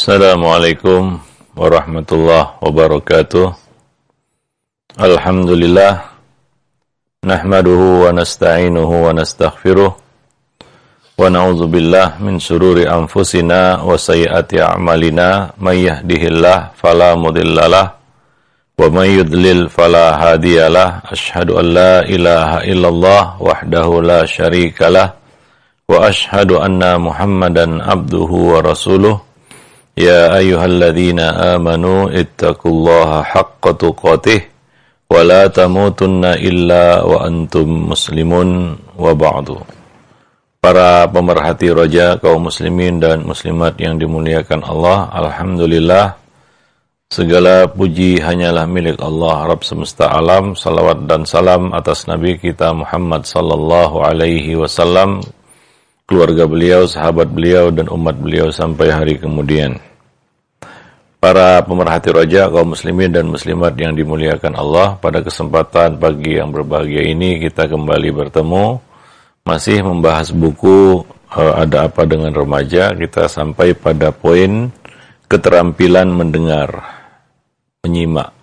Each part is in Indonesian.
Assalamualaikum warahmatullahi wabarakatuh. Alhamdulillah nahmaduhu wa nasta'inuhu wa nastaghfiruh wa na'udzu billah min syururi anfusina wa sayyiati a'malina may yahdihillahu fala mudhillalah wa may yudlil fala hadiyalah. Asyhadu an la ilaha illallah wahdahu la syarikalah wa asyhadu anna Muhammadan abduhu wa rasuluh. Ya ayyuhalladzina amanu ittaqullaha haqqa tuqatih wa la tamutunna illa wa antum muslimun wa ba'du. Para pemerhati roja kaum muslimin dan muslimat yang dimuliakan Allah, alhamdulillah segala puji hanyalah milik Allah Rabb semesta alam. Salawat dan salam atas Nabi kita Muhammad sallallahu alaihi wasallam, keluarga beliau, sahabat beliau, dan umat beliau sampai hari kemudian. Para pemerhati roja kaum muslimin dan muslimat yang dimuliakan Allah, pada kesempatan pagi yang berbahagia ini kita kembali bertemu, masih membahas buku Ada Apa Dengan Remaja. Kita sampai pada poin keterampilan mendengar, menyimak.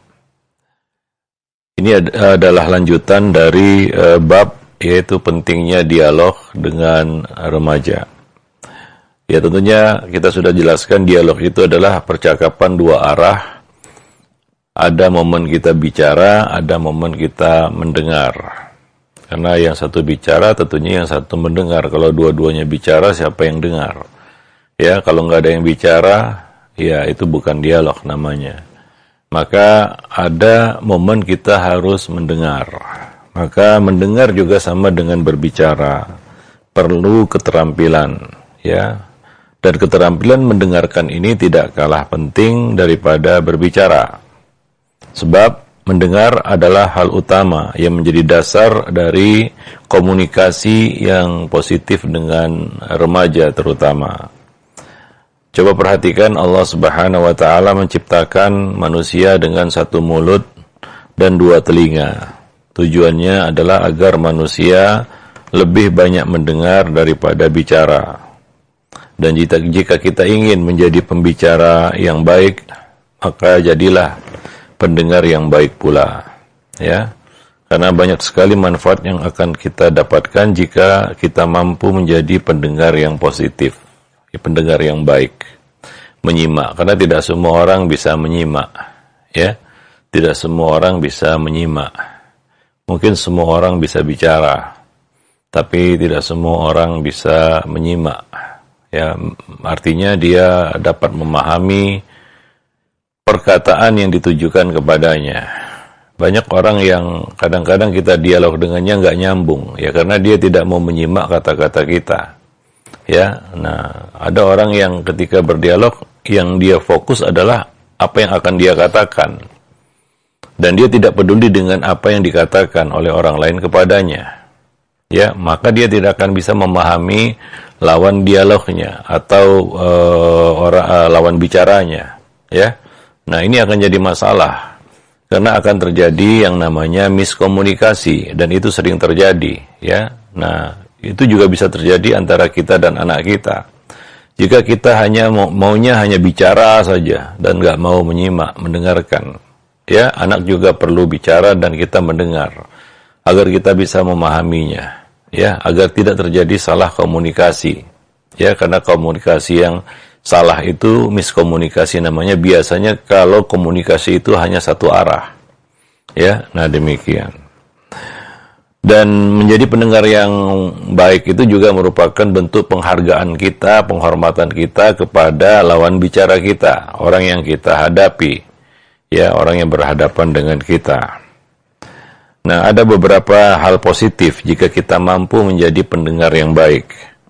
Ini adalah lanjutan dari bab, yaitu pentingnya dialog dengan remaja. Ya, tentunya kita sudah jelaskan dialog itu adalah percakapan dua arah. Ada momen kita bicara, ada momen kita mendengar. Karena yang satu bicara, tentunya yang satu mendengar. Kalau dua-duanya bicara, siapa yang dengar? Ya, kalau nggak ada yang bicara, ya itu bukan dialog namanya. Maka ada momen kita harus mendengar. Maka mendengar juga sama dengan berbicara. Perlu keterampilan, ya. Dan keterampilan mendengarkan ini tidak kalah penting daripada berbicara. Sebab mendengar adalah hal utama yang menjadi dasar dari komunikasi yang positif dengan remaja terutama. Coba perhatikan, Allah Subhanahu wa taala menciptakan manusia dengan satu mulut dan dua telinga. Tujuannya adalah agar manusia lebih banyak mendengar daripada bicara. Dan jika kita ingin menjadi pembicara yang baik, maka jadilah pendengar yang baik pula. Ya, karena banyak sekali manfaat yang akan kita dapatkan jika kita mampu menjadi pendengar yang positif, pendengar yang baik, menyimak. Karena tidak semua orang bisa menyimak. Ya, tidak semua orang bisa menyimak. Mungkin semua orang bisa bicara, tapi tidak semua orang bisa menyimak. Ya, artinya dia dapat memahami perkataan yang ditujukan kepadanya. Banyak orang yang kadang-kadang kita dialog dengannya nggak nyambung, ya karena dia tidak mau menyimak kata-kata kita. Ya, nah ada orang yang ketika berdialog yang dia fokus adalah apa yang akan dia katakan. Dan dia tidak peduli dengan apa yang dikatakan oleh orang lain kepadanya. Ya, maka dia tidak akan bisa memahami lawan dialognya atau lawan bicaranya. Ya, nah ini akan jadi masalah karena akan terjadi yang namanya miskomunikasi, dan itu sering terjadi. Ya, nah itu juga bisa terjadi antara kita dan anak kita. Jika kita hanya maunya hanya bicara saja dan nggak mau menyimak, mendengarkan. Ya, anak juga perlu bicara dan kita mendengar agar kita bisa memahaminya. Ya, agar tidak terjadi salah komunikasi. Ya, karena komunikasi yang salah itu miskomunikasi namanya, biasanya kalau komunikasi itu hanya satu arah. Ya, nah demikian. Dan menjadi pendengar yang baik itu juga merupakan bentuk penghargaan kita, penghormatan kita kepada lawan bicara kita, orang yang kita hadapi. Ya, orang yang berhadapan dengan kita. Nah, ada beberapa hal positif jika kita mampu menjadi pendengar yang baik.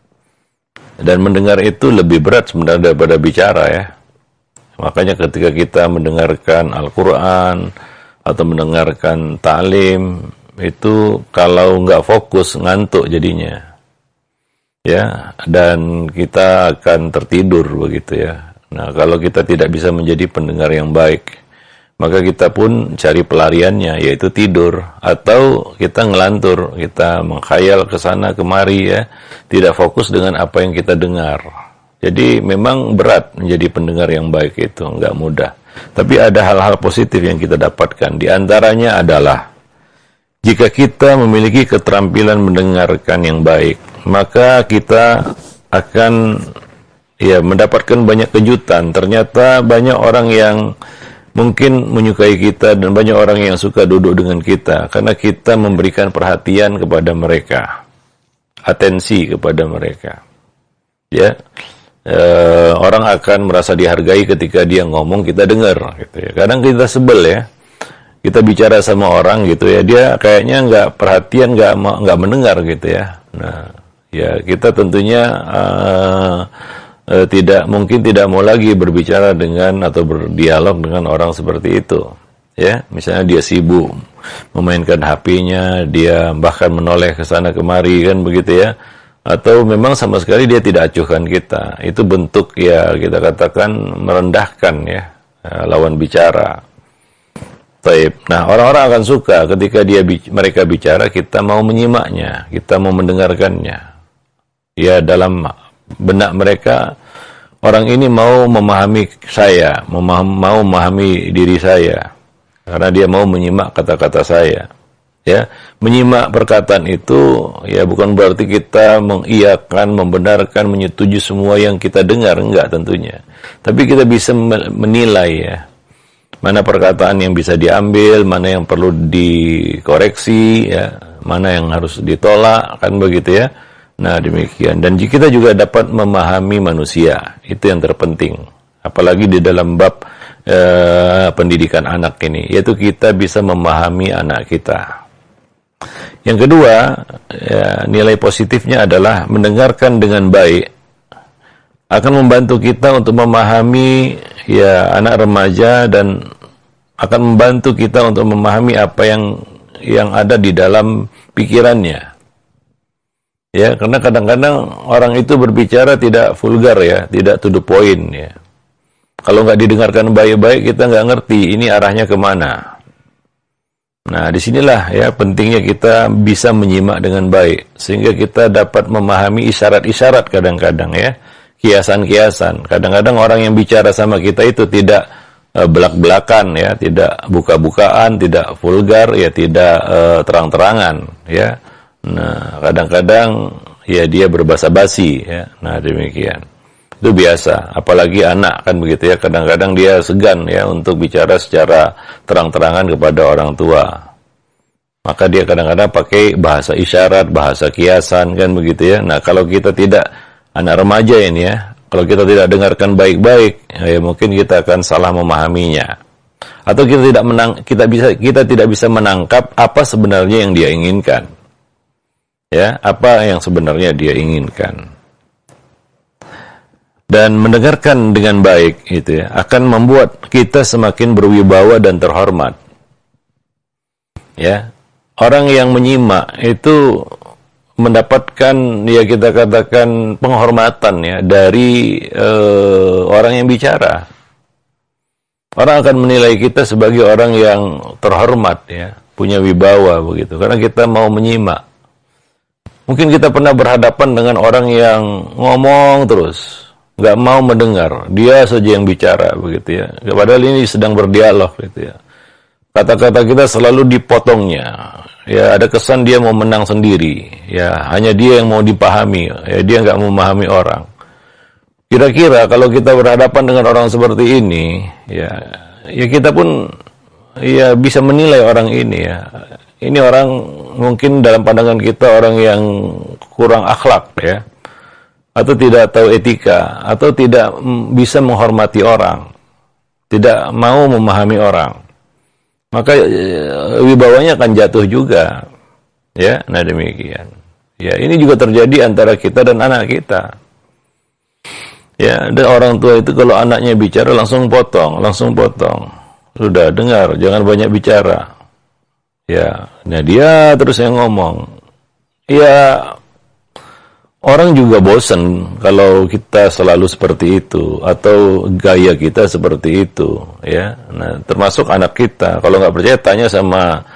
Dan mendengar itu lebih berat sebenarnya daripada bicara, ya. Makanya ketika kita mendengarkan Al-Quran atau mendengarkan ta'lim, itu kalau nggak fokus, ngantuk jadinya. Ya, dan kita akan tertidur begitu, ya. Nah, kalau kita tidak bisa menjadi pendengar yang baik, maka kita pun cari pelariannya, yaitu tidur, atau kita ngelantur, kita mengkhayal ke sana kemari, ya, tidak fokus dengan apa yang kita dengar. Jadi memang berat menjadi pendengar yang baik itu, nggak mudah. Tapi ada hal-hal positif yang kita dapatkan. Di antaranya adalah, jika kita memiliki keterampilan mendengarkan yang baik, maka kita akan mendapatkan banyak kejutan. Ternyata banyak orang yang mungkin menyukai kita dan banyak orang yang suka duduk dengan kita karena kita memberikan perhatian kepada mereka, atensi kepada mereka. Ya, orang akan merasa dihargai ketika dia ngomong, kita dengar. Gitu ya. Kadang kita sebel ya. Kita bicara sama orang gitu ya, dia kayaknya nggak perhatian, nggak mendengar gitu ya. Nah, ya kita tentunya tidak mau lagi berbicara dengan atau berdialog dengan orang seperti itu. Ya, misalnya dia sibuk memainkan HP-nya, dia bahkan menoleh ke sana kemari kan begitu ya. Atau memang sama sekali dia tidak acuhkan kita. Itu bentuk ya kita katakan merendahkan ya lawan bicara. Taib. Nah, orang-orang akan suka ketika mereka bicara, kita mau menyimaknya, kita mau mendengarkannya. Ya, dalam benak mereka, orang ini mau memahami saya, mau memahami diri saya, karena dia mau menyimak kata-kata saya. Ya, menyimak perkataan itu ya bukan berarti kita mengiyakan, membenarkan, menyetujui semua yang kita dengar, enggak tentunya. Tapi kita bisa menilai ya. Mana perkataan yang bisa diambil, mana yang perlu dikoreksi, ya, mana yang harus ditolak, kan begitu ya. Nah, demikian. Dan kita juga dapat memahami manusia, itu yang terpenting. Apalagi di dalam bab pendidikan anak ini, yaitu kita bisa memahami anak kita. Yang kedua, ya, nilai positifnya adalah mendengarkan dengan baik akan membantu kita untuk memahami ya anak remaja dan akan membantu kita untuk memahami apa yang ada di dalam pikirannya. Ya, karena kadang-kadang orang itu berbicara tidak vulgar ya, tidak to the point ya. Kalau nggak didengarkan baik-baik, kita nggak ngerti ini arahnya kemana. Nah, disinilah ya pentingnya kita bisa menyimak dengan baik sehingga kita dapat memahami isyarat-isyarat kadang-kadang ya. Kiasan-kiasan. Kadang-kadang orang yang bicara sama kita itu tidak belak-belakan ya, tidak buka-bukaan, tidak vulgar ya, tidak terang-terangan ya. Nah, kadang-kadang ya dia berbahasa basi ya. Nah, demikian. Itu biasa, apalagi anak kan begitu ya. Kadang-kadang dia segan ya untuk bicara secara terang-terangan kepada orang tua. Maka dia kadang-kadang pakai bahasa isyarat, bahasa kiasan kan begitu ya. Nah, kalau kita tidak, anak remaja ini ya, kalau kita tidak dengarkan baik-baik, ya mungkin kita akan salah memahaminya. Atau kita tidak bisa menangkap apa sebenarnya yang dia inginkan. Ya, apa yang sebenarnya dia inginkan. Dan mendengarkan dengan baik itu ya, akan membuat kita semakin berwibawa dan terhormat. Ya. Orang yang menyimak itu mendapatkan ya kita katakan penghormatan ya dari orang yang bicara. Orang akan menilai kita sebagai orang yang terhormat ya, punya wibawa begitu karena kita mau menyimak. Mungkin kita pernah berhadapan dengan orang yang ngomong terus, nggak mau mendengar, dia saja yang bicara begitu ya. Padahal ini sedang berdialog gitu ya. Kata-kata kita selalu dipotongnya. Ya, ada kesan dia mau menang sendiri. Ya, hanya dia yang mau dipahami. Ya, dia nggak mau memahami orang. Kira-kira kalau kita berhadapan dengan orang seperti ini, ya kita pun ya bisa menilai orang ini ya. Ini orang mungkin dalam pandangan kita orang yang kurang akhlak ya. Atau tidak tahu etika, atau tidak bisa menghormati orang. Tidak mau memahami orang. Maka wibawanya akan jatuh juga. Ya, nah demikian. Ya, ini juga terjadi antara kita dan anak kita. Ya, dan orang tua itu kalau anaknya bicara langsung potong. Sudah, dengar, jangan banyak bicara. Ya, nah dia terus yang ngomong. Ya, orang juga bosan kalau kita selalu seperti itu atau gaya kita seperti itu, ya. Nah, termasuk anak kita. Kalau nggak percaya tanya sama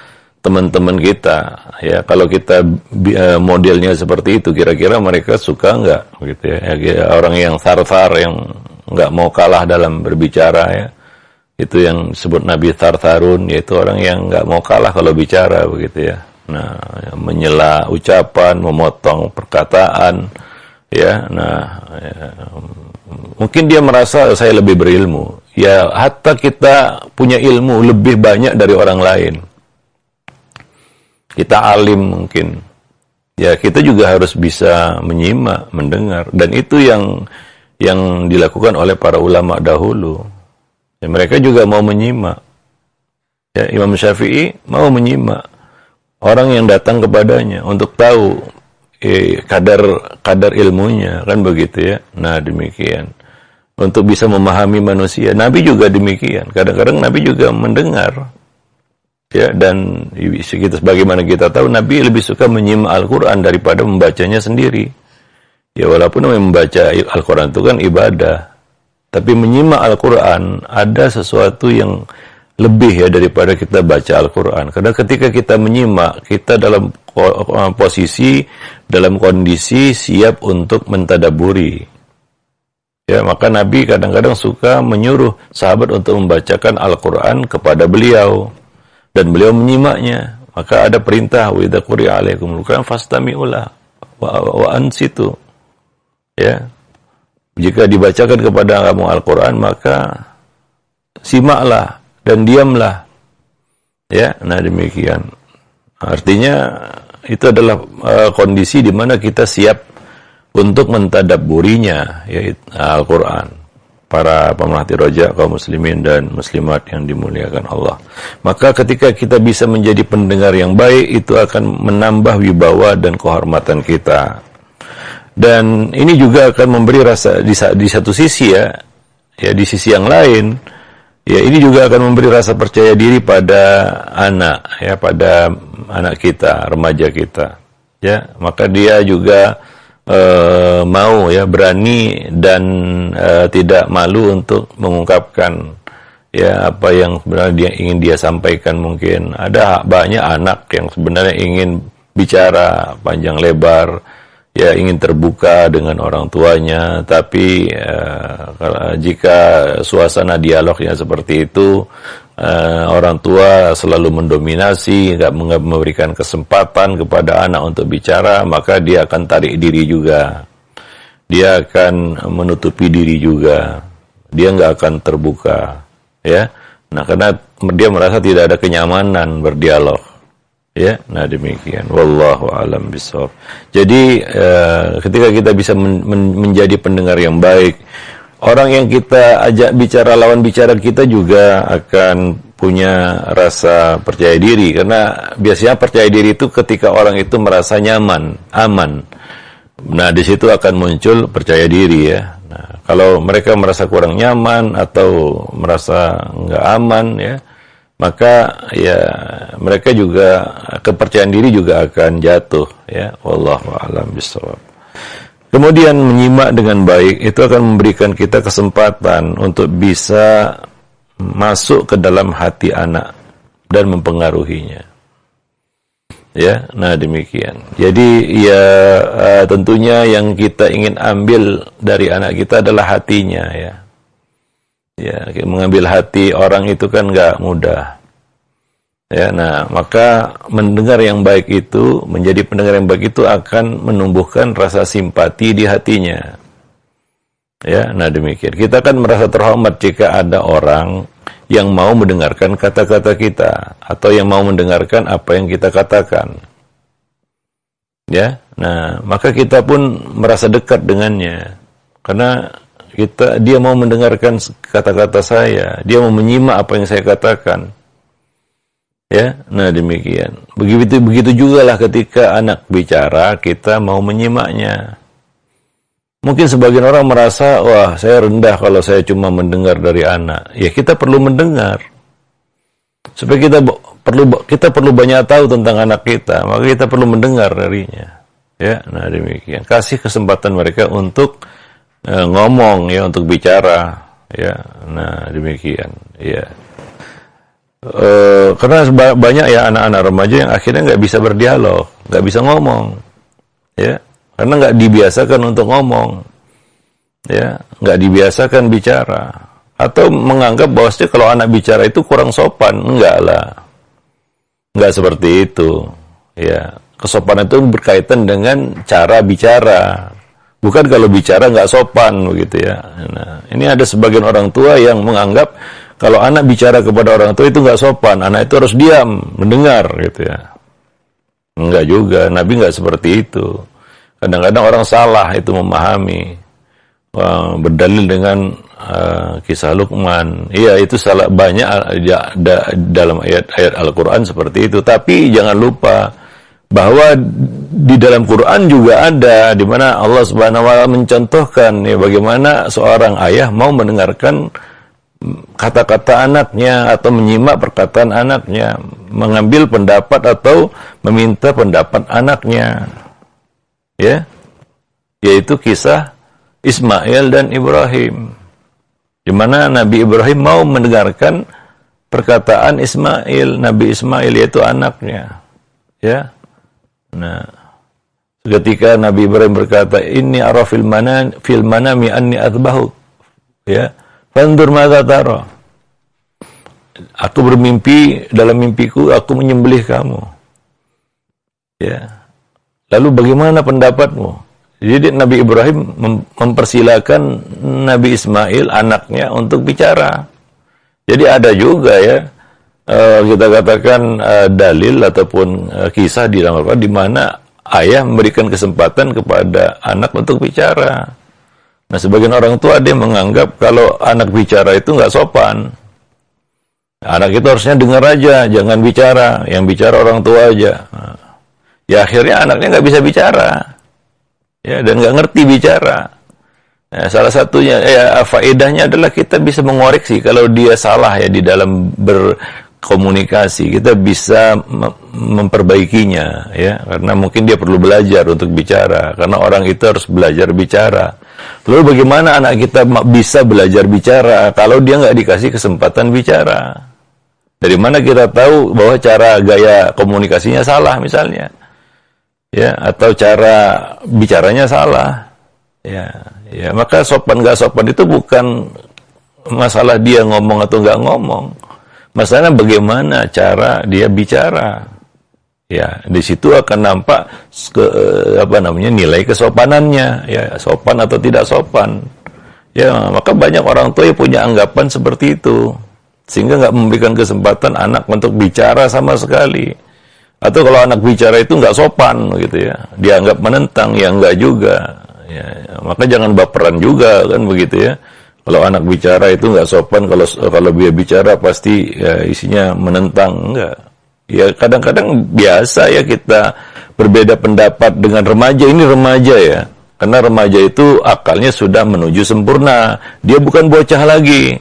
teman-teman kita, ya kalau kita modelnya seperti itu, kira-kira mereka suka nggak, gitu ya? Orang yang thar-thar, yang nggak mau kalah dalam berbicara, ya, itu yang disebut Nabi Thartharun, yaitu orang yang nggak mau kalah kalau bicara, begitu ya. Nah, menyela ucapan, memotong perkataan, ya. Nah, ya, mungkin dia merasa saya lebih berilmu. Ya, hatta kita punya ilmu lebih banyak dari orang lain. Kita alim mungkin. Ya, kita juga harus bisa menyimak, mendengar. Dan itu yang dilakukan oleh para ulama dahulu. Ya, mereka juga mau menyimak. Ya, Imam Syafi'i mau menyimak orang yang datang kepadanya untuk tahu kadar ilmunya, kan begitu ya. Nah, demikian. Untuk bisa memahami manusia. Nabi juga demikian. Kadang-kadang Nabi juga mendengar. Ya, dan sebagaimana kita tahu, Nabi lebih suka menyimak Al-Quran daripada membacanya sendiri. Ya, walaupun membaca Al-Quran itu kan ibadah. Tapi menyimak Al-Quran ada sesuatu yang lebih ya daripada kita baca Al-Quran. Karena ketika kita menyimak, kita dalam posisi, dalam kondisi siap untuk mentadaburi. Ya, maka Nabi kadang-kadang suka menyuruh sahabat untuk membacakan Al-Quran kepada beliau. Dan beliau menyimaknya. Maka ada perintah, wa idza quri'a alaikumul Qur'an fastami'ulah wa ansitu. Ya. Jika dibacakan kepada kamu Al-Quran, maka simaklah dan diamlah. Ya, nah demikian. Artinya itu adalah kondisi di mana kita siap untuk mentadabburinya, yaitu Al-Quran. Para pemerhati roja, kaum muslimin dan muslimat yang dimuliakan Allah. Maka ketika kita bisa menjadi pendengar yang baik, itu akan menambah wibawa dan kehormatan kita. Dan ini juga akan memberi rasa di satu sisi ya di sisi yang lain. Ya, ini juga akan memberi rasa percaya diri pada anak, ya, pada anak kita, remaja kita. Ya, maka dia juga mau ya berani dan tidak malu untuk mengungkapkan ya apa yang sebenarnya ingin dia sampaikan. Mungkin ada banyak anak yang sebenarnya ingin bicara panjang lebar, ya ingin terbuka dengan orang tuanya, tapi jika suasana dialognya seperti itu, orang tua selalu mendominasi, nggak memberikan kesempatan kepada anak untuk bicara, maka dia akan tarik diri juga, dia akan menutupi diri juga, dia nggak akan terbuka, ya. Nah, karena dia merasa tidak ada kenyamanan berdialog. Ya, nah demikian. Wallahu a'lam bishawab. Jadi ketika kita bisa menjadi pendengar yang baik, orang yang kita ajak bicara, lawan bicara kita juga akan punya rasa percaya diri. Karena biasanya percaya diri itu ketika orang itu merasa nyaman, aman. Nah, di situ akan muncul percaya diri ya. Nah, kalau mereka merasa kurang nyaman atau merasa nggak aman ya, maka ya mereka juga kepercayaan diri juga akan jatuh ya. Wallahu a'lam bishawab. Kemudian menyimak dengan baik itu akan memberikan kita kesempatan untuk bisa masuk ke dalam hati anak dan mempengaruhinya. Ya, nah demikian. Jadi ya tentunya yang kita ingin ambil dari anak kita adalah hatinya ya. Ya, mengambil hati orang itu kan nggak mudah. Ya, nah maka mendengar yang baik itu, menjadi pendengar yang baik itu akan menumbuhkan rasa simpati di hatinya. Ya, nah demikian. Kita kan merasa terhormat jika ada orang yang mau mendengarkan kata-kata kita atau yang mau mendengarkan apa yang kita katakan. Ya, nah maka kita pun merasa dekat dengannya karena dia mau mendengarkan kata-kata saya, dia mau menyimak apa yang saya katakan. Ya, nah demikian. Begitu juga lah ketika anak bicara, kita mau menyimaknya. Mungkin sebagian orang merasa, wah saya rendah kalau saya cuma mendengar dari anak. Ya, kita perlu mendengar. Supaya kita perlu banyak tahu tentang anak kita, maka kita perlu mendengar darinya. Ya, nah demikian. Kasih kesempatan mereka untuk ngomong ya, untuk bicara ya. Nah demikian ya. Karena banyak ya anak-anak remaja yang akhirnya nggak bisa berdialog, nggak bisa ngomong, ya, karena nggak dibiasakan untuk ngomong, ya, nggak dibiasakan bicara, atau menganggap bahwasanya kalau anak bicara itu kurang sopan. Enggak lah, nggak seperti itu, ya. Kesopanan itu berkaitan dengan cara bicara, bukan kalau bicara nggak sopan begitu ya. Nah, ini ada sebagian orang tua yang menganggap kalau anak bicara kepada orang tua itu nggak sopan, anak itu harus diam, mendengar gitu ya. Enggak juga, Nabi nggak seperti itu. Kadang-kadang orang salah itu memahami, berdalil dengan kisah Luqman. Iya, itu salah banyak dalam ayat-ayat Al-Quran seperti itu. Tapi jangan lupa bahwa di dalam Quran juga ada di mana Allah Subhanahu wa taala mencontohkan ya bagaimana seorang ayah mau mendengarkan kata-kata anaknya atau menyimak perkataan anaknya, mengambil pendapat atau meminta pendapat anaknya, ya, yaitu kisah Ismail dan Ibrahim, di mana Nabi Ibrahim mau mendengarkan perkataan Nabi Ismail yaitu anaknya, ya. Nah, ketika Nabi Ibrahim berkata, "Inni ara fil manami anni adbahu," ya. Fandur madza tara. Aku bermimpi, dalam mimpiku aku menyembelih kamu. Ya. Lalu bagaimana pendapatmu? Jadi Nabi Ibrahim mempersilakan Nabi Ismail anaknya untuk bicara. Jadi ada juga ya kita katakan dalil ataupun kisah di dalam Al-Quran di mana ayah memberikan kesempatan kepada anak untuk bicara. Nah, sebagian orang tua dia menganggap kalau anak bicara itu nggak sopan. Anak itu harusnya dengar aja, jangan bicara. Yang bicara orang tua aja. Nah, ya akhirnya anaknya nggak bisa bicara, ya, dan nggak ngerti bicara. Nah, salah satunya, ya, faedahnya adalah kita bisa mengoreksi kalau dia salah ya di dalam berkomunikasi. Kita bisa memperbaikinya, ya, karena mungkin dia perlu belajar untuk bicara. Karena orang itu harus belajar bicara. Lalu bagaimana anak kita bisa belajar bicara kalau dia nggak dikasih kesempatan bicara? Dari mana kita tahu bahwa cara gaya komunikasinya salah misalnya, ya, atau cara bicaranya salah, ya, ya, maka sopan nggak sopan itu bukan masalah dia ngomong atau nggak ngomong, masalahnya bagaimana cara dia bicara. Ya, di situ akan nampak nilai kesopanannya, ya, sopan atau tidak sopan. Ya, maka banyak orang tua yang punya anggapan seperti itu, sehingga nggak memberikan kesempatan anak untuk bicara sama sekali. Atau kalau anak bicara itu nggak sopan, gitu ya, dianggap menentang, ya nggak juga. Ya, maka jangan baperan juga kan begitu ya. Kalau anak bicara itu nggak sopan, kalau dia bicara pasti ya, isinya menentang, enggak. Ya kadang-kadang biasa ya kita berbeda pendapat dengan remaja. Ini remaja ya, karena remaja itu akalnya sudah menuju sempurna, dia bukan bocah lagi,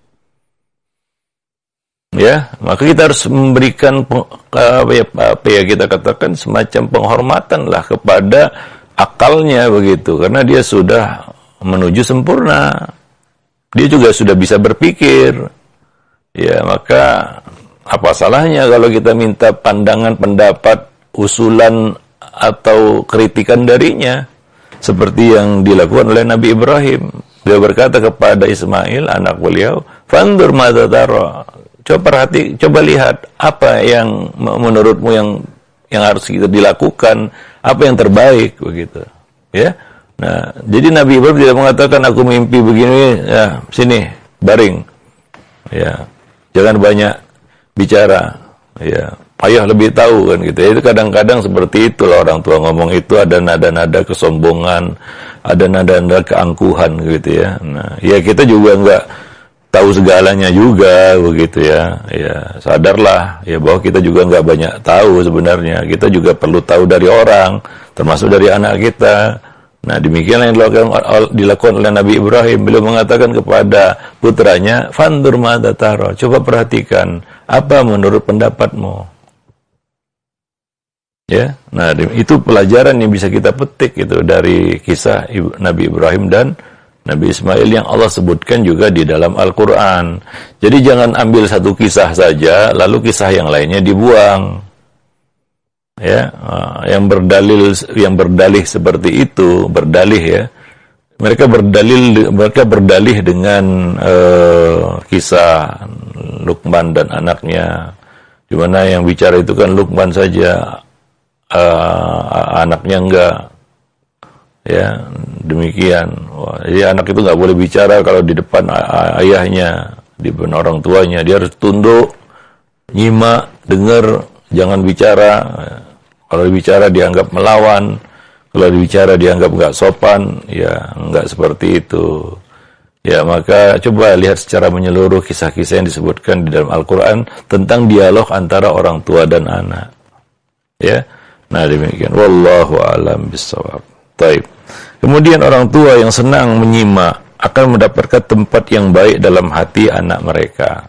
ya. Maka kita harus memberikan apa ya kita katakan semacam penghormatan lah kepada akalnya begitu, karena dia sudah menuju sempurna, dia juga sudah bisa berpikir, ya. Maka apa salahnya kalau kita minta pandangan, pendapat, usulan, atau kritikan darinya? Seperti yang dilakukan oleh Nabi Ibrahim. Dia berkata kepada Ismail, anak beliau, "Fandur madza tara." Coba lihat, apa yang menurutmu yang harus kita dilakukan, apa yang terbaik, begitu. Ya. Nah, jadi Nabi Ibrahim tidak mengatakan, aku mimpi begini, ya, sini, baring. Ya. Jangan banyak bicara, ya, ayah lebih tahu kan gitu. Itu kadang-kadang seperti itulah orang tua ngomong itu, ada nada-nada kesombongan, ada nada-nada keangkuhan gitu ya. Nah, ya kita juga nggak tahu segalanya juga begitu ya. Ya sadarlah ya bahwa kita juga nggak banyak tahu sebenarnya. Kita juga perlu tahu dari orang, termasuk dari anak kita. Nah, demikianlah yang dilakukan oleh Nabi Ibrahim. Beliau mengatakan kepada putranya, "Fandur madza tara." Coba perhatikan, apa menurut pendapatmu? Ya. Nah, itu pelajaran yang bisa kita petik itu dari kisah Nabi Ibrahim dan Nabi Ismail yang Allah sebutkan juga di dalam Al-Quran. Jadi jangan ambil satu kisah saja, lalu kisah yang lainnya dibuang. Ya, yang berdalih seperti itu, ya. Mereka berdalih dengan kisah Luqman dan anaknya, di mana yang bicara itu kan Luqman saja, anaknya enggak. Ya, demikian. Jadi anak itu nggak boleh bicara kalau di depan ayahnya, di depan orang tuanya. Dia harus tunduk, nyimak, dengar, jangan bicara. Kalau bicara dianggap melawan, kalau bicara dianggap nggak sopan, ya nggak seperti itu. Ya, maka coba lihat secara menyeluruh kisah-kisah yang disebutkan di dalam Al-Quran tentang dialog antara orang tua dan anak. Ya, nah demikian. Wallahu a'lam bishawab. Taib. Kemudian orang tua yang senang menyimak akan mendapatkan tempat yang baik dalam hati anak mereka.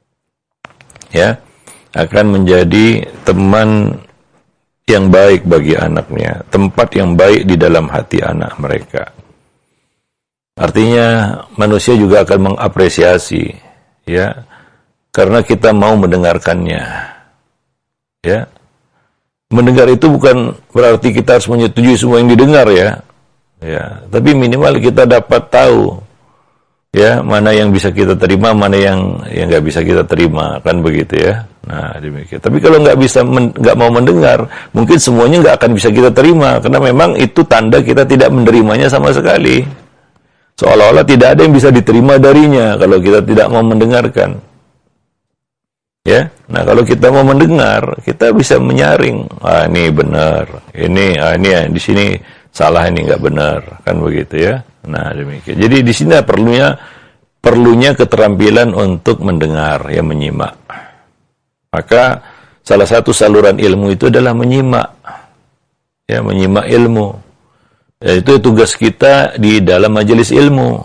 Ya, akan menjadi teman yang baik bagi anaknya, tempat yang baik di dalam hati anak mereka. Artinya manusia juga akan mengapresiasi, ya, karena kita mau mendengarkannya. Ya, mendengar itu bukan berarti kita harus menyetujui semua yang didengar, ya. Ya, tapi minimal kita dapat tahu, ya, mana yang bisa kita terima, mana yang nggak bisa kita terima, kan begitu, ya. Nah, demikian. Tapi kalau nggak mau mendengar, mungkin semuanya nggak akan bisa kita terima, karena memang itu tanda kita tidak menerimanya sama sekali. Seolah-olah tidak ada yang bisa diterima darinya kalau kita tidak mau mendengarkan. Ya, nah kalau kita mau mendengar, kita bisa menyaring. Ini benar, ini di sini salah, ini nggak benar, kan begitu, ya. Nah demikian. Jadi di sini perlunya keterampilan untuk mendengar, ya, menyimak. Maka salah satu saluran ilmu itu adalah menyimak, ya, menyimak ilmu. Ya, itu tugas kita di dalam majelis ilmu.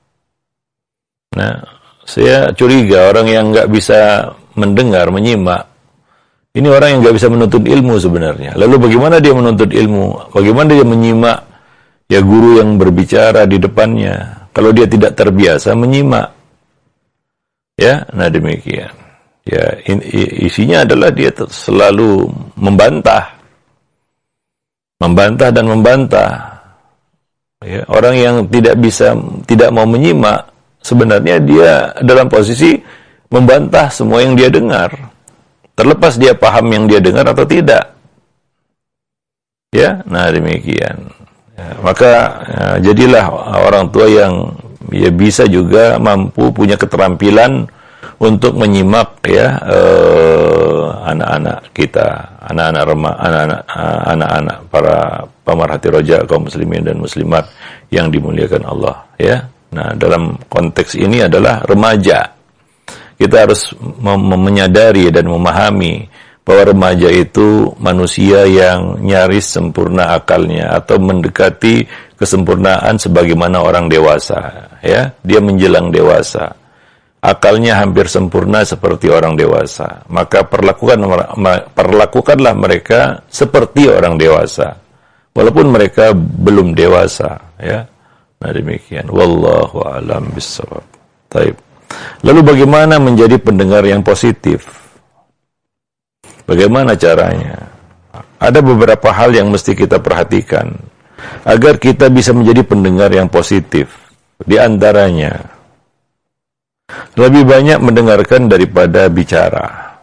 Nah, saya curiga orang yang nggak bisa mendengar, menyimak, ini orang yang nggak bisa menuntut ilmu sebenarnya. Lalu bagaimana dia menuntut ilmu? Bagaimana dia menyimak, ya, guru yang berbicara di depannya, kalau dia tidak terbiasa menyimak? Ya, nah demikian. Ya, isinya adalah dia selalu membantah dan membantah. Ya, orang yang tidak mau menyimak, sebenarnya dia dalam posisi membantah semua yang dia dengar, terlepas dia paham yang dia dengar atau tidak. Ya, nah demikian. Ya, maka jadilah orang tua yang, ya, bisa juga mampu punya keterampilan untuk menyimak, ya, anak-anak kita, anak-anak para pemerhati roja kaum muslimin dan muslimat yang dimuliakan Allah, ya. Nah, dalam konteks ini adalah remaja. Kita harus menyadari dan memahami bahwa remaja itu manusia yang nyaris sempurna akalnya atau mendekati kesempurnaan sebagaimana orang dewasa, ya. Dia menjelang dewasa. Akalnya hampir sempurna seperti orang dewasa. Maka perlakukanlah mereka seperti orang dewasa, walaupun mereka belum dewasa, ya. Nah demikian. Wallahu a'lam bishawab. Taib. Lalu bagaimana menjadi pendengar yang positif? Bagaimana caranya? Ada beberapa hal yang mesti kita perhatikan agar kita bisa menjadi pendengar yang positif. Di antaranya, lebih banyak mendengarkan daripada bicara.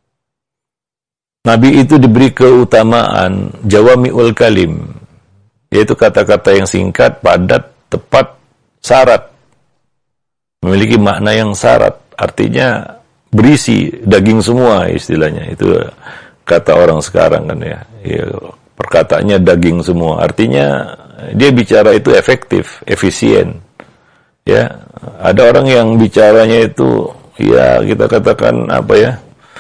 Nabi itu diberi keutamaan jawami'ul kalim, yaitu kata-kata yang singkat, padat, tepat, syarat. Memiliki makna yang syarat, artinya berisi, daging semua istilahnya. Itu kata orang sekarang kan, ya. Ya, perkataannya daging semua, artinya dia bicara itu efektif, efisien. Ya, ada orang yang bicaranya itu, ya, kita katakan apa, ya,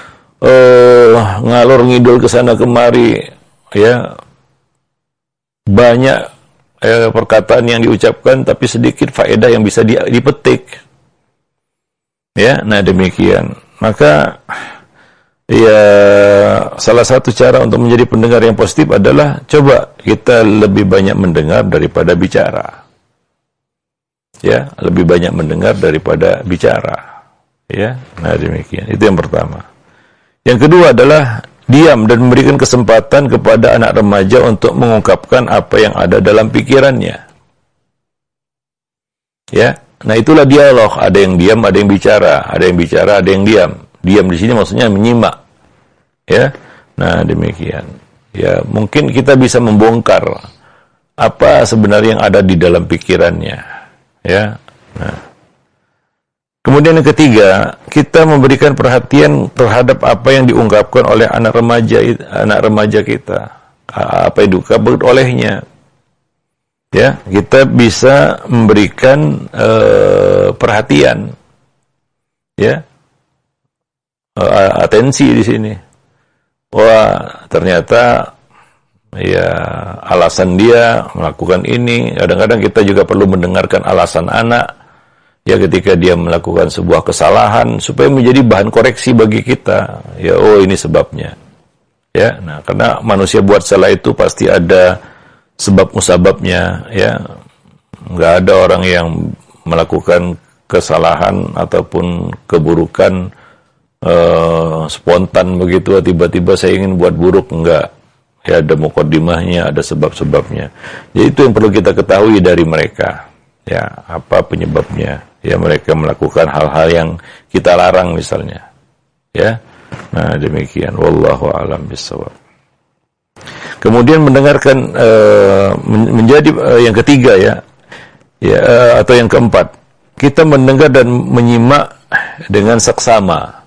ngalor ngidul ke sana kemari, ya, banyak perkataan yang diucapkan tapi sedikit faedah yang bisa dipetik. Ya, nah demikian. Maka, ya, salah satu cara untuk menjadi pendengar yang positif adalah coba kita lebih banyak mendengar daripada bicara. Ya, lebih banyak mendengar daripada bicara. Ya, nah demikian. Itu yang pertama. Yang kedua adalah diam dan memberikan kesempatan kepada anak remaja untuk mengungkapkan apa yang ada dalam pikirannya. Ya, nah itulah dialog. Ada yang diam, ada yang bicara. Ada yang bicara, ada yang diam. Diam di sini maksudnya menyimak. Ya, nah demikian. Ya, mungkin kita bisa membongkar apa sebenarnya yang ada di dalam pikirannya. Ya, nah. Kemudian yang ketiga, kita memberikan perhatian terhadap apa yang diungkapkan oleh anak remaja kita, apa yang diungkapkan olehnya. Ya, kita bisa memberikan perhatian, ya, atensi di sini. Wah, ternyata ya alasan dia melakukan ini. Kadang-kadang kita juga perlu mendengarkan alasan anak. Ya, ketika dia melakukan sebuah kesalahan supaya menjadi bahan koreksi bagi kita. Ya, oh ini sebabnya. Ya, nah karena manusia buat salah itu pasti ada sebab musababnya. Ya, nggak ada orang yang melakukan kesalahan ataupun keburukan spontan begitu. Tiba-tiba saya ingin buat buruk, enggak. Ya, ada muqaddimahnya, ada sebab-sebabnya. Jadi itu yang perlu kita ketahui dari mereka. Ya, apa penyebabnya? Ya, mereka melakukan hal-hal yang kita larang misalnya. Ya. Nah, demikian. Wallahu a'lam bishawab. Kemudian mendengarkan menjadi yang ketiga ya. Ya, atau yang keempat. Kita mendengar dan menyimak dengan seksama.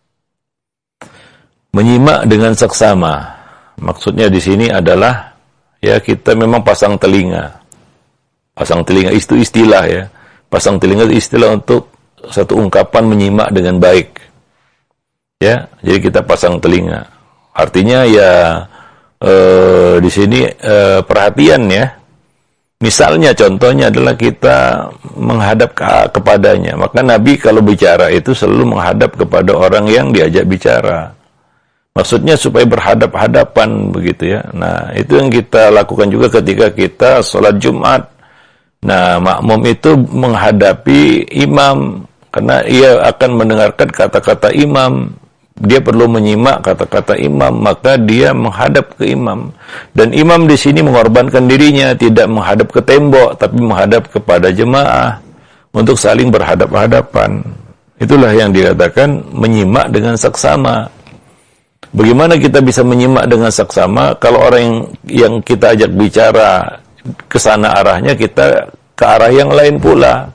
Menyimak dengan seksama. Maksudnya di sini adalah ya kita memang pasang telinga. Pasang telinga itu istilah ya. Pasang telinga itu istilah untuk satu ungkapan menyimak dengan baik. Ya, jadi kita pasang telinga. Artinya ya di sini perhatian ya. Misalnya contohnya adalah kita menghadap kepadanya. Maka Nabi kalau bicara itu selalu menghadap kepada orang yang diajak bicara. Maksudnya supaya berhadap-hadapan begitu ya. Nah, itu yang kita lakukan juga ketika kita sholat Jumat. Nah, makmum itu menghadapi imam karena ia akan mendengarkan kata-kata imam. Dia perlu menyimak kata-kata imam, maka dia menghadap ke imam. Dan imam di sini mengorbankan dirinya, tidak menghadap ke tembok, tapi menghadap kepada jemaah untuk saling berhadap-hadapan. Itulah yang dikatakan menyimak dengan saksama. Bagaimana kita bisa menyimak dengan saksama kalau orang yang kita ajak bicara ke sana arahnya, kita ke arah yang lain pula.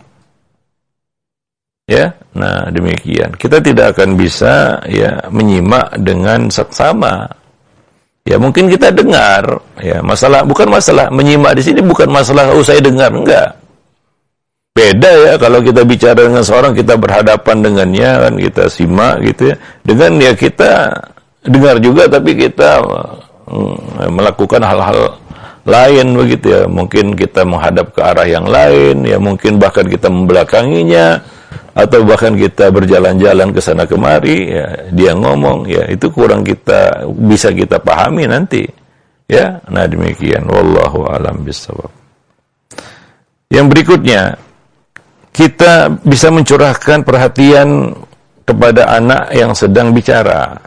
Ya, nah demikian. Kita tidak akan bisa ya menyimak dengan saksama. Ya mungkin kita dengar, ya bukan masalah menyimak di sini bukan masalah saya dengar, enggak. Beda ya kalau kita bicara dengan seorang, kita berhadapan dengannya kan, kita simak gitu ya. Dengan ya kita dengar juga tapi kita melakukan hal-hal lain begitu ya. Mungkin kita menghadap ke arah yang lain, ya mungkin bahkan kita membelakanginya, atau bahkan kita berjalan-jalan ke sana kemari, ya dia ngomong, ya itu kurang bisa kita pahami nanti. Ya, nah demikian. Wallahu a'lam bishawab. Yang berikutnya, kita bisa mencurahkan perhatian kepada anak yang sedang bicara.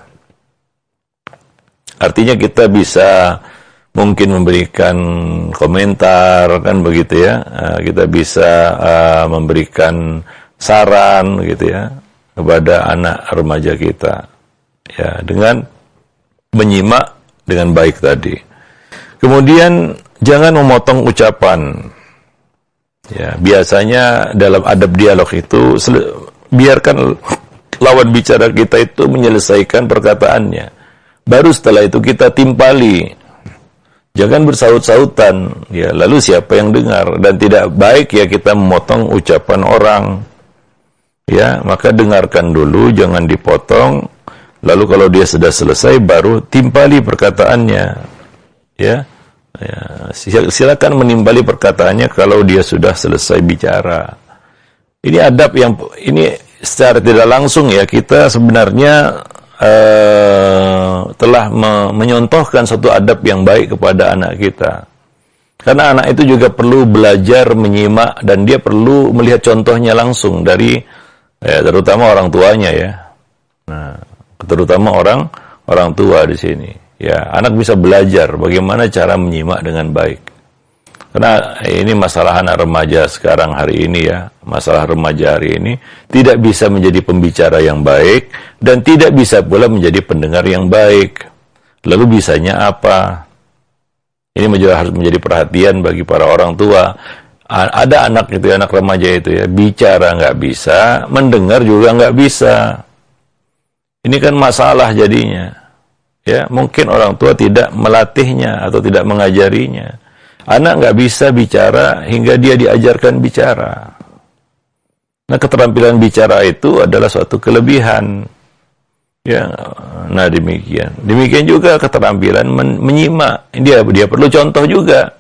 Artinya kita bisa mungkin memberikan komentar kan begitu ya. Kita bisa memberikan saran gitu ya kepada anak remaja kita. Ya, dengan menyimak dengan baik tadi. Kemudian jangan memotong ucapan. Ya, biasanya dalam adab dialog itu biarkan lawan bicara kita itu menyelesaikan perkataannya. Baru setelah itu kita timpali. Jangan bersaut-sautan. Ya, lalu siapa yang dengar? Dan tidak baik ya kita memotong ucapan orang. Ya, maka dengarkan dulu, jangan dipotong. Lalu kalau dia sudah selesai baru timpali perkataannya. Ya. Ya, silakan menimpali perkataannya kalau dia sudah selesai bicara. Ini adab yang ini secara tidak langsung ya kita sebenarnya telah menyontohkan satu adab yang baik kepada anak kita. Karena anak itu juga perlu belajar menyimak dan dia perlu melihat contohnya langsung dari terutama orang tuanya ya. Nah, terutama orang tua di sini. Ya, anak bisa belajar bagaimana cara menyimak dengan baik. Karena ini masalah anak remaja sekarang hari ini ya, masalah remaja hari ini tidak bisa menjadi pembicara yang baik dan tidak bisa pula menjadi pendengar yang baik. Lalu bisanya apa? Ini harus menjadi perhatian bagi para orang tua. Ada anak itu, anak remaja itu ya, bicara nggak bisa, mendengar juga nggak bisa. Ini kan masalah jadinya. Ya, mungkin orang tua tidak melatihnya atau tidak mengajarinya. Anak nggak bisa bicara hingga dia diajarkan bicara. Nah, keterampilan bicara itu adalah suatu kelebihan. Ya, nah demikian. Demikian juga keterampilan menyimak. Dia perlu contoh juga.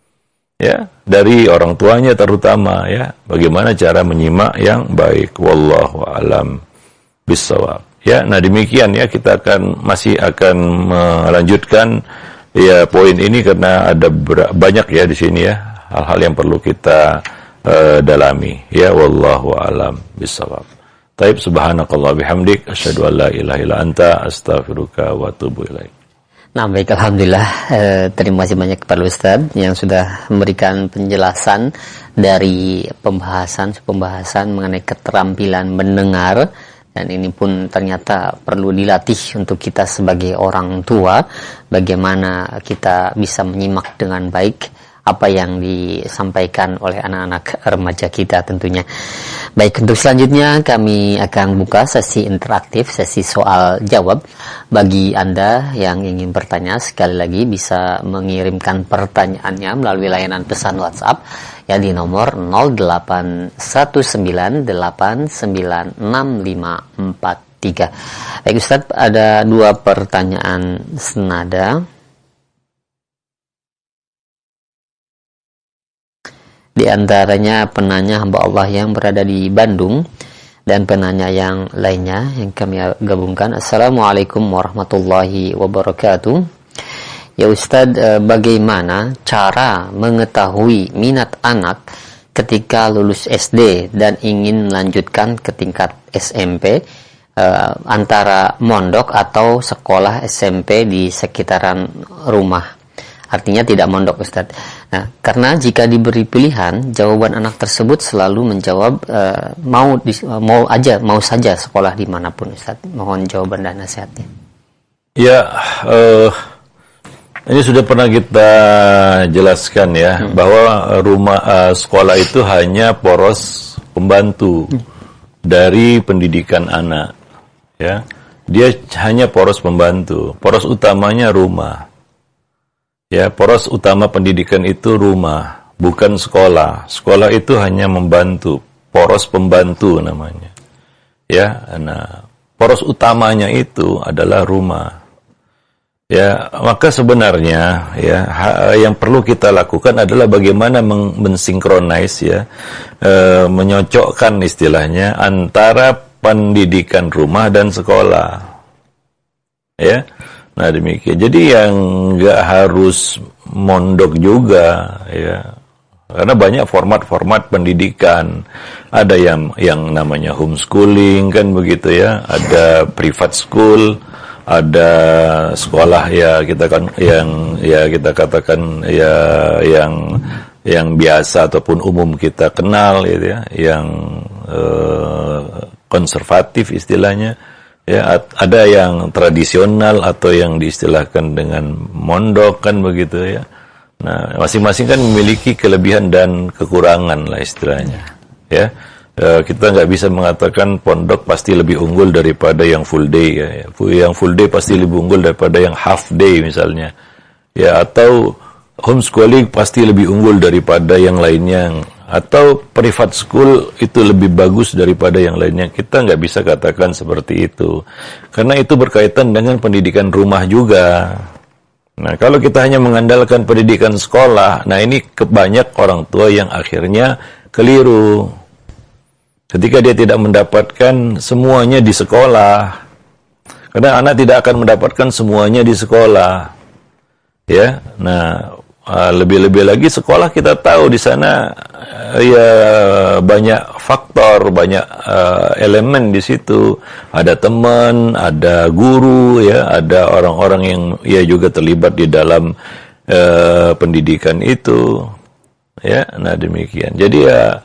Ya, dari orang tuanya terutama ya, bagaimana cara menyimak yang baik. Wallahu a'lam bishawab. Ya, nah demikian ya, kita masih akan melanjutkan ya poin ini karena ada banyak ya di sini ya hal-hal yang perlu kita dalami. Ya, wallahu a'lam bishawab. Taib, subhanakallah bihamdik, asyhadu an la ilaha illa anta, astaghfiruka wa atubu ilaik. Nah, baik, alhamdulillah. Terima kasih banyak kepada Ustaz yang sudah memberikan penjelasan dari pembahasan mengenai keterampilan mendengar, dan ini pun ternyata perlu dilatih untuk kita sebagai orang tua, bagaimana kita bisa menyimak dengan baik apa yang disampaikan oleh anak-anak remaja kita tentunya. Baik, untuk selanjutnya kami akan buka sesi interaktif, sesi soal jawab. Bagi Anda yang ingin bertanya, sekali lagi bisa mengirimkan pertanyaannya melalui layanan pesan WhatsApp ya di nomor 0819896543. Baik Ustaz, ada 2 pertanyaan senada. Di antaranya penanya hamba Allah yang berada di Bandung dan penanya yang lainnya yang kami gabungkan. Assalamualaikum warahmatullahi wabarakatuh. Ya Ustadz, bagaimana cara mengetahui minat anak ketika lulus SD dan ingin melanjutkan ke tingkat SMP, antara mondok atau sekolah SMP di sekitaran rumah? Artinya tidak mondok, Ustaz. Nah, karena jika diberi pilihan, jawaban anak tersebut selalu menjawab mau saja sekolah dimanapun, Ustaz. Mohon jawaban dan nasihatnya. Ya, ini sudah pernah kita jelaskan ya, bahwa sekolah itu hanya poros pembantu dari pendidikan anak. Ya, dia hanya poros pembantu. Poros utamanya rumah. Ya, poros utama pendidikan itu rumah, bukan sekolah. Sekolah itu hanya membantu, poros pembantu namanya. Ya, nah, poros utamanya itu adalah rumah. Ya, maka sebenarnya ya yang perlu kita lakukan adalah bagaimana mensinkronis ya, menyocokkan istilahnya antara pendidikan rumah dan sekolah. Ya. Nah demikian. Jadi yang nggak harus mondok juga, ya. Karena banyak format-format pendidikan. Ada yang namanya homeschooling kan begitu ya. Ada private school, ada sekolah ya kita katakan ya yang biasa ataupun umum kita kenal gitu ya, yang konservatif istilahnya. Ya, ada yang tradisional atau yang diistilahkan dengan mondok kan begitu ya. Nah, masing-masing kan memiliki kelebihan dan kekurangan lah istilahnya. Ya, kita nggak bisa mengatakan pondok pasti lebih unggul daripada yang full day ya. Yang full day pasti lebih unggul daripada yang half day misalnya. Ya, atau homeschooling pasti lebih unggul daripada yang lainnya. Atau private school itu lebih bagus daripada yang lainnya. Kita nggak bisa katakan seperti itu. Karena itu berkaitan dengan pendidikan rumah juga. Nah, kalau kita hanya mengandalkan pendidikan sekolah, nah ini banyak orang tua yang akhirnya keliru. Ketika dia tidak mendapatkan semuanya di sekolah. Karena anak tidak akan mendapatkan semuanya di sekolah. Ya, nah lebih-lebih lagi sekolah kita tahu di sana ya banyak faktor, banyak elemen di situ. Ada teman, ada guru, ya, ada orang-orang yang ya juga terlibat di dalam pendidikan itu. Ya, nah demikian. Jadi ya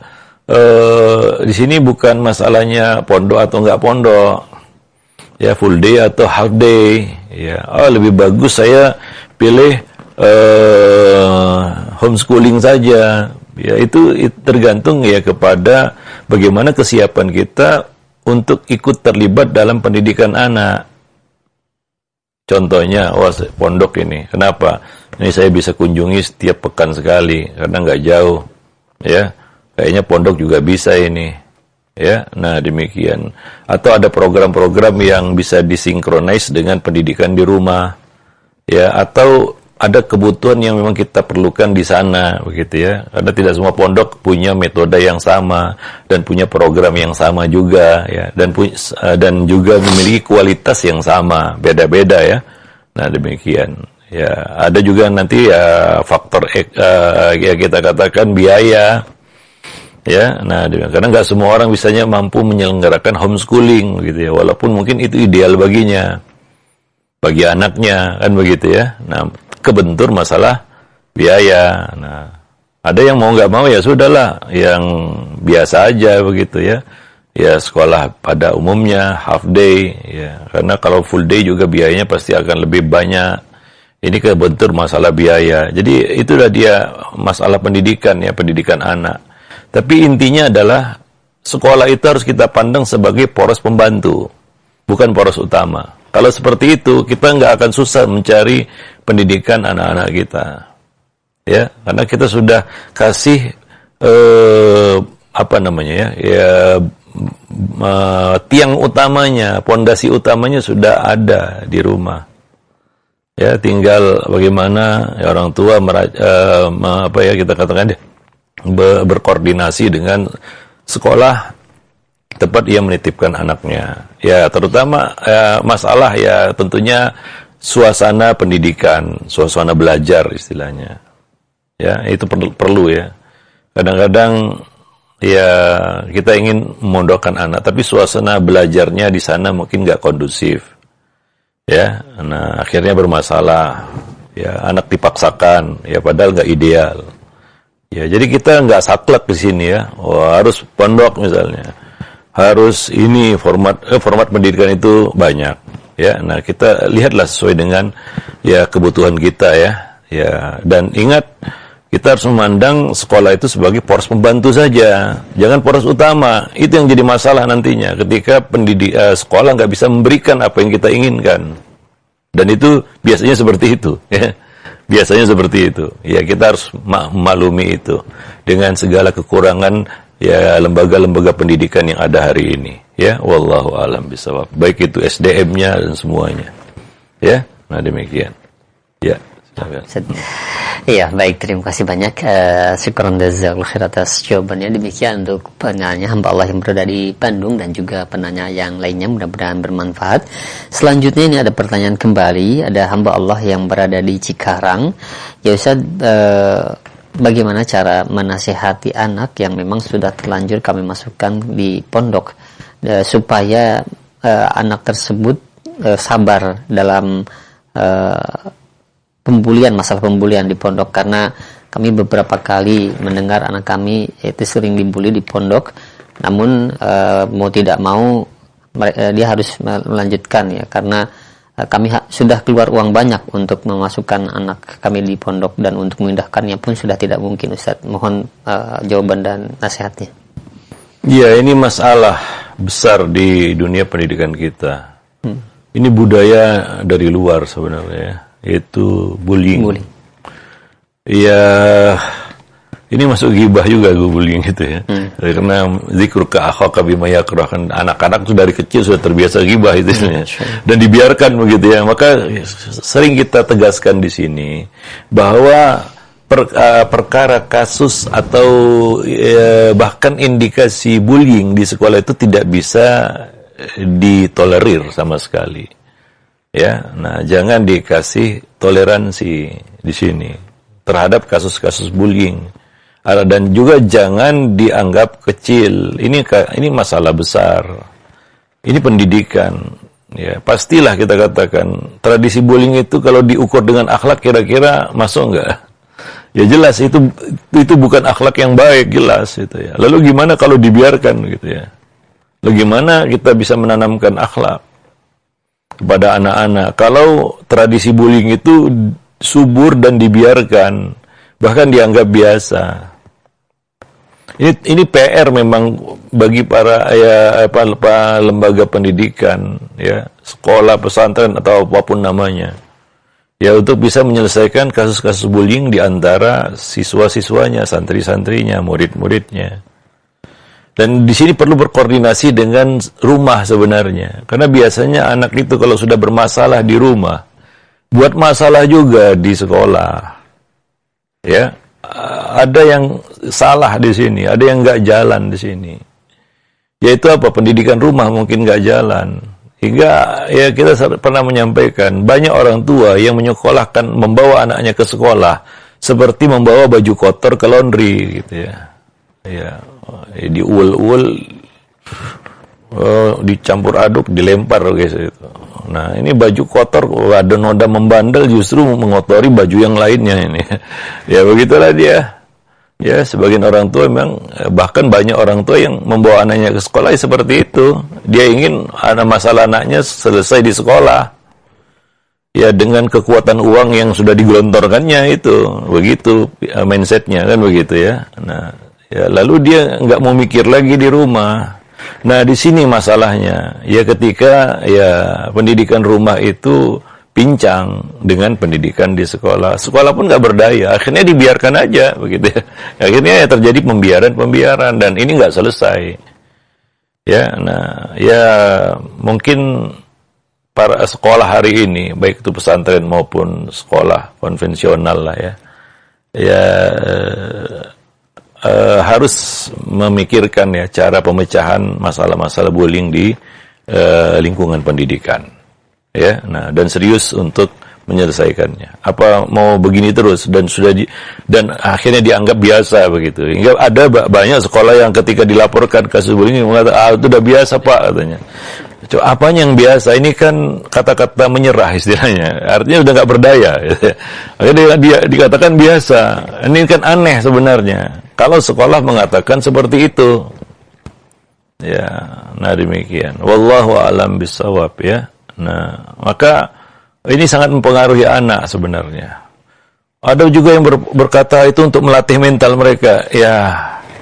di sini bukan masalahnya pondok atau enggak pondok. Ya, full day atau half day. Ya, lebih bagus saya pilih homeschooling saja. Ya, itu tergantung ya kepada bagaimana kesiapan kita untuk ikut terlibat dalam pendidikan anak. Contohnya, pondok ini. Kenapa? Ini saya bisa kunjungi setiap pekan sekali karena nggak jauh. Ya, kayaknya pondok juga bisa ini. Ya, nah demikian. Atau ada program-program yang bisa disinkronize dengan pendidikan di rumah. Ya, atau ada kebutuhan yang memang kita perlukan di sana, begitu ya. Karena tidak semua pondok punya metode yang sama dan punya program yang sama juga, ya. Dan juga memiliki kualitas yang sama, beda-beda ya. Nah demikian. Ya, ada juga nanti ya faktor ya kita katakan biaya. Ya, nah karena nggak semua orang bisanya mampu menyelenggarakan homeschooling, gitu ya. Walaupun mungkin itu ideal baginya, bagi anaknya, kan begitu ya. Nah, kebentur masalah biaya. Nah, ada yang mau nggak mau ya sudahlah, yang biasa aja begitu ya. Ya sekolah pada umumnya half day, ya. Karena kalau full day juga biayanya pasti akan lebih banyak. Ini kebentur masalah biaya. Jadi itulah dia masalah pendidikan ya, pendidikan anak. Tapi intinya adalah sekolah itu harus kita pandang sebagai poros pembantu, bukan poros utama. Kalau seperti itu, kita nggak akan susah mencari pendidikan anak-anak kita. Ya, karena kita sudah kasih tiang utamanya, pondasi utamanya sudah ada di rumah. Ya, tinggal bagaimana ya, orang tua kita katakan deh, berkoordinasi dengan sekolah tempat ia menitipkan anaknya. Ya, terutama masalah ya tentunya suasana pendidikan, suasana belajar istilahnya. Ya, itu perlu ya. Kadang-kadang ya kita ingin memondokkan anak, tapi suasana belajarnya di sana mungkin nggak kondusif. Ya, nah akhirnya bermasalah. Ya, anak dipaksakan, ya padahal nggak ideal. Ya, jadi kita nggak saklek di sini ya. Harus pondok misalnya. Harus ini format pendidikan itu banyak. Ya, nah kita lihatlah sesuai dengan ya kebutuhan kita ya. Ya, dan ingat kita harus memandang sekolah itu sebagai poros pembantu saja, jangan poros utama. Itu yang jadi masalah nantinya ketika sekolah nggak bisa memberikan apa yang kita inginkan. Dan itu biasanya seperti itu. Ya. Biasanya seperti itu. Ya, kita harus memaklumi itu dengan segala kekurangan ya lembaga-lembaga pendidikan yang ada hari ini. Ya, wallahu a'lam bishawab. Baik itu SDM-nya dan semuanya. Ya, nah demikian. Ya. Iya, baik, terima kasih banyak. Syukran jazakallahu khair atas jawabannya. Demikian untuk penanya hamba Allah yang berada di Bandung dan juga penanya yang lainnya, mudah-mudahan bermanfaat. Selanjutnya ini ada pertanyaan kembali, ada hamba Allah yang berada di Cikarang. Ya Ustaz, bagaimana cara menasihati anak yang memang sudah terlanjur kami masukkan di pondok supaya anak tersebut sabar dalam masalah pembulian di pondok, karena kami beberapa kali mendengar anak kami itu sering dibully di pondok, namun mau tidak mau dia harus melanjutkan ya, karena kami sudah keluar uang banyak untuk memasukkan anak kami di pondok dan untuk memindahkannya pun sudah tidak mungkin. Ustaz, mohon jawaban dan nasihatnya. Ya, ini masalah besar di dunia pendidikan kita. Ini budaya dari luar sebenarnya, yaitu bullying. Ya, ini masuk ghibah juga bullying gitu ya. Karena zikruka akhaka bima yakrah, kan anak-anak tuh dari kecil sudah terbiasa ghibah itu dan dibiarkan begitu ya. Maka sering kita tegaskan di sini bahwa perkara kasus atau bahkan indikasi bullying di sekolah itu tidak bisa ditolerir sama sekali. Ya, nah jangan dikasih toleransi di sini. terhadap kasus-kasus bullying. Dan juga jangan dianggap kecil. Ini masalah besar. Ini pendidikan. Ya, pastilah kita katakan tradisi bullying itu kalau diukur dengan akhlak kira-kira masuk enggak? Ya jelas itu bukan akhlak yang baik, jelas itu ya. Lalu gimana kalau dibiarkan gitu ya? Lalu gimana kita bisa menanamkan akhlak kepada anak-anak kalau tradisi bullying itu subur dan dibiarkan, bahkan dianggap biasa? Ini PR memang bagi para lembaga pendidikan, ya, sekolah, pesantren atau apapun namanya, ya, untuk bisa menyelesaikan kasus-kasus bullying di antara siswa-siswanya, santri-santrinya, murid-muridnya. Dan di sini perlu berkoordinasi dengan rumah sebenarnya, karena biasanya anak itu kalau sudah bermasalah di rumah, buat masalah juga di sekolah, ya. Ada yang salah di sini, ada yang nggak jalan di sini. Yaitu apa? Pendidikan rumah mungkin nggak jalan. Hingga ya kita pernah menyampaikan, banyak orang tua yang menyekolahkan, membawa anaknya ke sekolah seperti membawa baju kotor ke laundry gitu ya. Ya, diuul-uul, dicampur aduk, dilempar guys itu. Nah, ini baju kotor, ada noda membandel justru mengotori baju yang lainnya ini. Ya begitulah dia. Ya, sebagian orang tua memang, bahkan banyak orang tua yang membawa anaknya ke sekolah seperti itu. Dia ingin masalah anaknya selesai di sekolah. Ya, dengan kekuatan uang yang sudah digelontorkannya itu. Begitu mindsetnya kan begitu ya. Nah, ya, lalu dia nggak mau mikir lagi di rumah. Nah, di sini masalahnya. Ya, ketika ya pendidikan rumah itu pincang dengan pendidikan di sekolah. Sekolah pun nggak berdaya. Akhirnya dibiarkan aja, begitu ya. Akhirnya ya terjadi pembiaran dan ini nggak selesai. Ya, nah, ya mungkin para sekolah hari ini, baik itu pesantren maupun sekolah konvensional lah ya, ya harus memikirkan ya cara pemecahan masalah-masalah bullying di lingkungan pendidikan. Ya, nah, dan serius untuk menyelesaikannya. Apa mau begini terus dan akhirnya dianggap biasa begitu. Hingga ada banyak sekolah yang ketika dilaporkan kasus bullying mengatakan, itu udah biasa Pak katanya. Apanya yang biasa? Ini kan kata-kata menyerah istilahnya. Artinya udah nggak berdaya. Akhirnya dia dikatakan biasa. Ini kan aneh sebenarnya. Kalau sekolah mengatakan seperti itu. Ya, nah demikian. Wallahu a'lam bishawab ya. Nah, maka ini sangat mempengaruhi anak sebenarnya. Ada juga yang berkata itu untuk melatih mental mereka. Ya,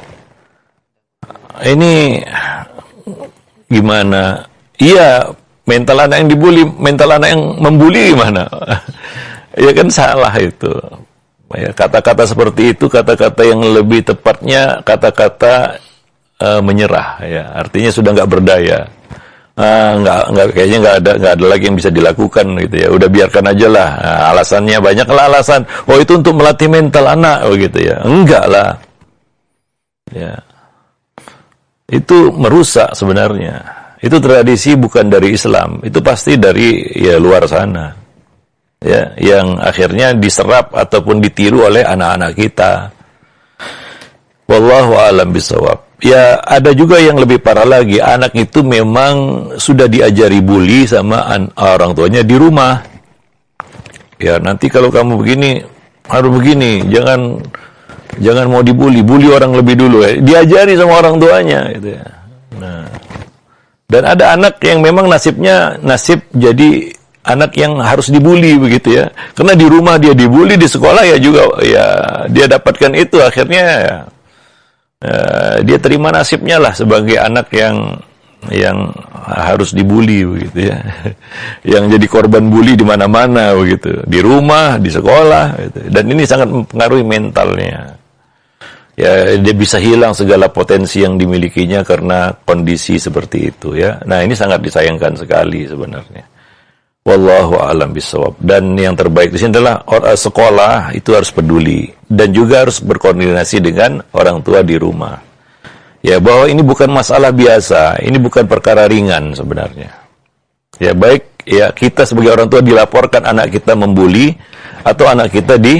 ini gimana? Iya, mental anak yang dibully, mental anak yang membuli gimana? Ya kan salah itu. Ya, kata-kata seperti itu, kata-kata yang lebih tepatnya kata-kata menyerah. Ya, artinya sudah nggak berdaya. Kayaknya nggak ada lagi yang bisa dilakukan gitu ya. Udah biarkan aja lah. Nah, alasannya banyaklah alasan. Oh, itu untuk melatih mental anak begitu ya. Enggak lah. Ya. Itu merusak sebenarnya. Itu tradisi bukan dari Islam. Itu pasti dari ya luar sana. Ya, yang akhirnya diserap ataupun ditiru oleh anak-anak kita. Wallahu a'lam bishawab. Ya, ada juga yang lebih parah lagi. Anak itu memang sudah diajari bully sama orang tuanya di rumah. Ya, nanti kalau kamu begini, harus begini. Jangan mau dibully. Bully orang lebih dulu ya. Diajari sama orang tuanya gitu ya. Nah, dan ada anak yang memang nasib jadi anak yang harus dibully begitu ya. Karena di rumah dia dibully, di sekolah ya juga ya dia dapatkan itu akhirnya ya. Dia terima nasibnya lah sebagai anak yang harus dibully begitu ya. Yang jadi korban bully di mana-mana begitu, di rumah, di sekolah gitu. Dan ini sangat mempengaruhi mentalnya. Ya, dia bisa hilang segala potensi yang dimilikinya karena kondisi seperti itu ya. Nah, ini sangat disayangkan sekali sebenarnya. Wallahu a'lam bishawab. Dan yang terbaik di sini adalah sekolah itu harus peduli dan juga harus berkoordinasi dengan orang tua di rumah. Ya, bahwa ini bukan masalah biasa, ini bukan perkara ringan sebenarnya. Ya, baik ya kita sebagai orang tua dilaporkan anak kita membuli atau anak kita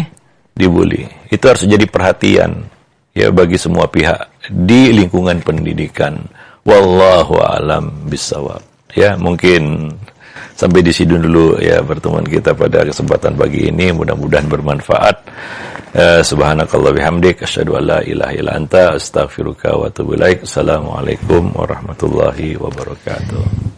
dibully. Itu harus jadi perhatian ya bagi semua pihak di lingkungan pendidikan. Wallahu a'lam bissawab. Ya, mungkin sampai di sini dulu ya pertemuan kita pada kesempatan pagi ini, mudah-mudahan bermanfaat. Subhanakallah bihamdik asyhadu an la ilaha illa anta astaghfiruka wa atubu ilaik. Assalamualaikum warahmatullahi wabarakatuh.